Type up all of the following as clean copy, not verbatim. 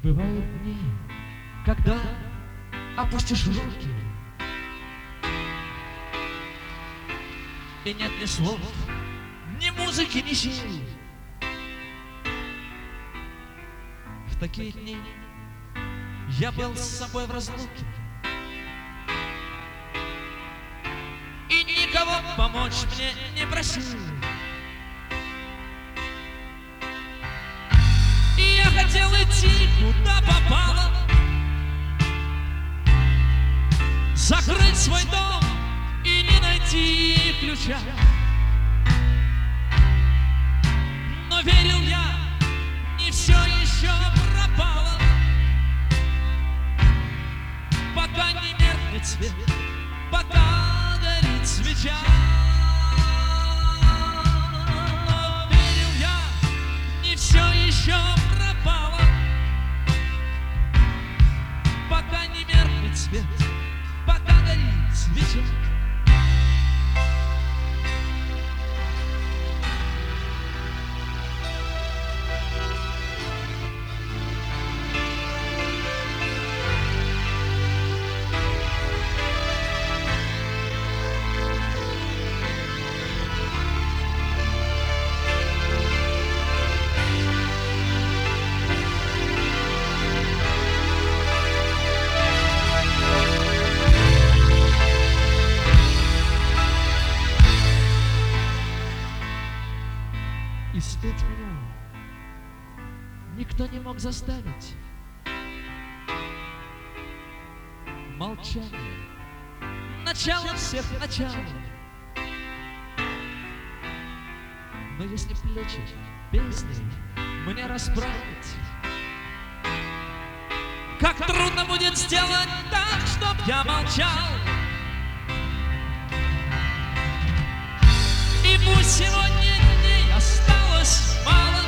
Бывают дни, когда опустишь руки, и нет ни слов, ни музыки, ни сил. В такие дни я был с собой в разлуке, и никого помочь мне не просил. И я хотел идти, куда попало, закрыть свой дом и не найти ключа. Но верил я, не все еще пропало, пока не меркнет свет, пока горит свеча. Но верил я, не все еще пропало, пока не меркнет свет, пока горит свеча. И спеть меня никто не мог заставить. Молчание, начало всех начал. Но если плечи песней мне расправить, как трудно будет сделать так, чтоб я молчал. И пусть сегодня дней осталось мало,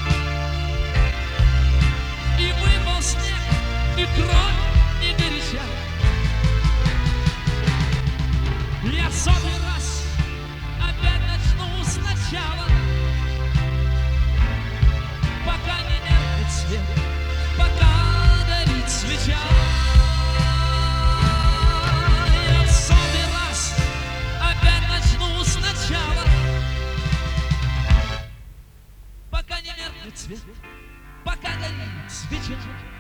и выпал снег, и кровь, и горяча. Я в сотый раз опять начну сначала, пока не меркнет свет, пока горит свеча. Я в сотый раз опять начну сначала, пока не меркнет свет, пока горит свеча.